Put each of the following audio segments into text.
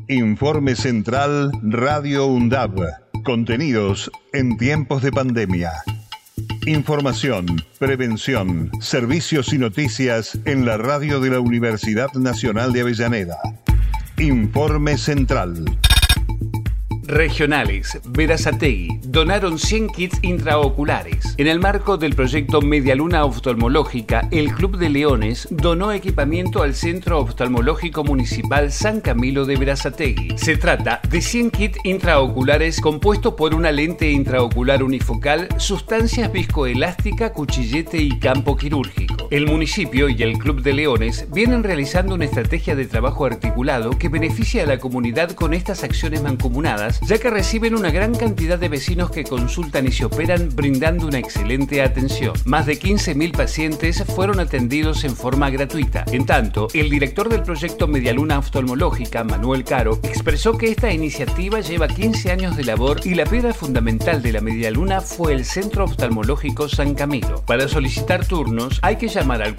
Informe Central Radio UNDAB. Contenidos en tiempos de pandemia. Información, prevención, servicios y noticias en la radio de la Universidad Nacional de Avellaneda. Informe Central. Regionales, Berazategui, donaron 100 kits intraoculares. En el marco del proyecto Medialuna Oftalmológica, el Club de Leones donó equipamiento al Centro Oftalmológico Municipal San Camilo de Berazategui. Se trata de 100 kits intraoculares compuestos por una lente intraocular unifocal, sustancias viscoelástica, cuchillete y campo quirúrgico. El municipio y el Club de Leones vienen realizando una estrategia de trabajo articulado que beneficia a la comunidad con estas acciones mancomunadas, ya que reciben una gran cantidad de vecinos que consultan y se operan brindando una excelente atención. Más de 15.000 pacientes fueron atendidos en forma gratuita. En tanto, el director del proyecto Medialuna Oftalmológica, Manuel Caro, expresó que esta iniciativa lleva 15 años de labor y la piedra fundamental de la Medialuna fue el Centro Oftalmológico San Camilo. Para solicitar turnos hay que llamar al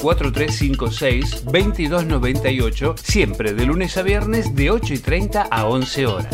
4356-2298, siempre de lunes a viernes de 8:30 a 11 horas.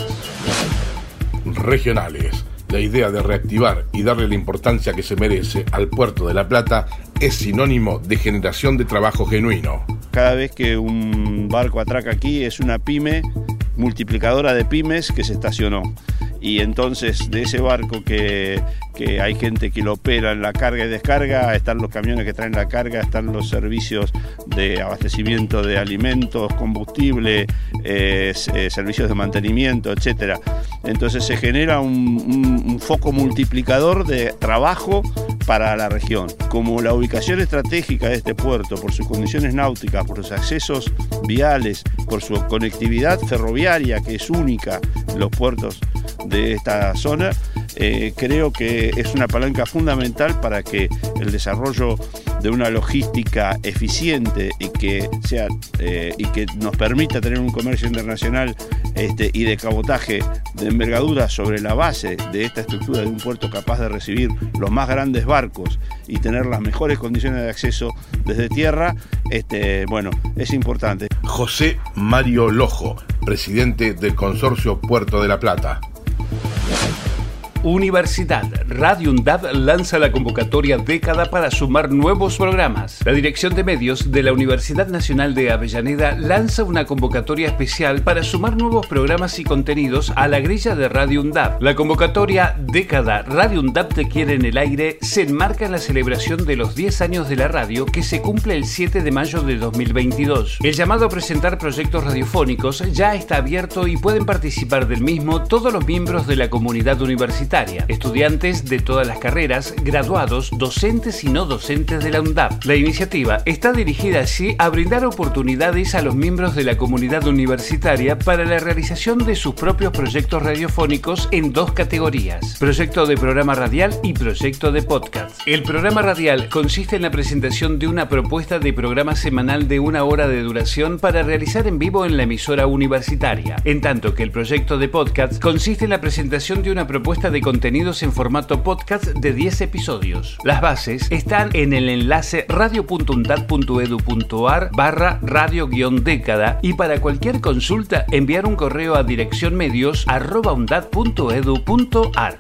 Regionales. La idea de reactivar y darle la importancia que se merece al Puerto de La Plata es sinónimo de generación de trabajo genuino. Cada vez que un barco atraca aquí es una pyme, multiplicadora de pymes que se estacionó. Y entonces de ese barco que hay gente que lo opera en la carga y descarga, están los camiones que traen la carga, están los servicios de abastecimiento de alimentos, combustible, servicios de mantenimiento, etc. Entonces se genera un foco multiplicador de trabajo para la región. Como la ubicación estratégica de este puerto, por sus condiciones náuticas, por sus accesos viales, por su conectividad ferroviaria que es única en los puertos de esta zona, creo que es una palanca fundamental para que el desarrollo de una logística eficiente y que nos permita tener un comercio internacional y de cabotaje de envergadura sobre la base de esta estructura de un puerto capaz de recibir los más grandes barcos y tener las mejores condiciones de acceso desde tierra, es importante. José Mario Lojo, presidente del Consorcio Puerto de La Plata. Universidad. Radio UNDAB lanza la convocatoria Década para sumar nuevos programas. La Dirección de Medios de la Universidad Nacional de Avellaneda lanza una convocatoria especial para sumar nuevos programas y contenidos a la grilla de Radio UNDAB. La convocatoria Década Radio UNDAB te quiere en el aire se enmarca en la celebración de los 10 años de la radio que se cumple el 7 de mayo de 2022. El llamado a presentar proyectos radiofónicos ya está abierto y pueden participar del mismo todos los miembros de la comunidad universitaria. Estudiantes de todas las carreras, graduados, docentes y no docentes de la UNDAB. La iniciativa está dirigida así a brindar oportunidades a los miembros de la comunidad universitaria para la realización de sus propios proyectos radiofónicos en dos categorías: proyecto de programa radial y proyecto de podcast. El programa radial consiste en la presentación de una propuesta de programa semanal de 1 hora de duración para realizar en vivo en la emisora universitaria, en tanto que el proyecto de podcast consiste en la presentación de una propuesta de contenidos en formato podcast de 10 episodios. Las bases están en el enlace radio.undad.edu.ar/radio-década y para cualquier consulta enviar un correo a direccionmedios@undad.edu.ar.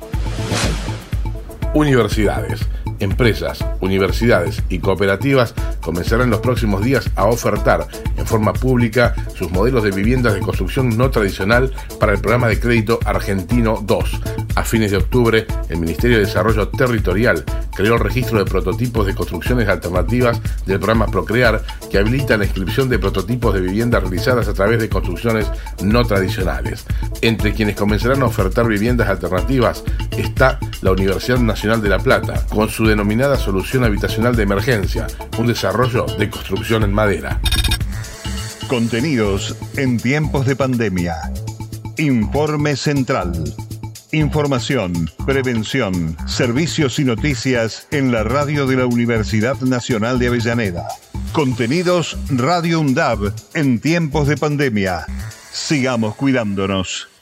Universidades. Empresas, universidades y cooperativas comenzarán los próximos días a ofertar en forma pública sus modelos de viviendas de construcción no tradicional para el programa de crédito argentino 2. A fines de octubre, el Ministerio de Desarrollo Territorial creó el registro de prototipos de construcciones alternativas del programa Procrear, que habilita la inscripción de prototipos de viviendas realizadas a través de construcciones no tradicionales. Entre quienes comenzarán a ofertar viviendas alternativas está la Universidad Nacional de La Plata, con su denominada solución habitacional de emergencia, un desarrollo de construcción en madera. Contenidos en tiempos de pandemia. Informe Central. Información, prevención, servicios y noticias en la radio de la Universidad Nacional de Avellaneda. Contenidos Radio UNDAB en tiempos de pandemia. Sigamos cuidándonos.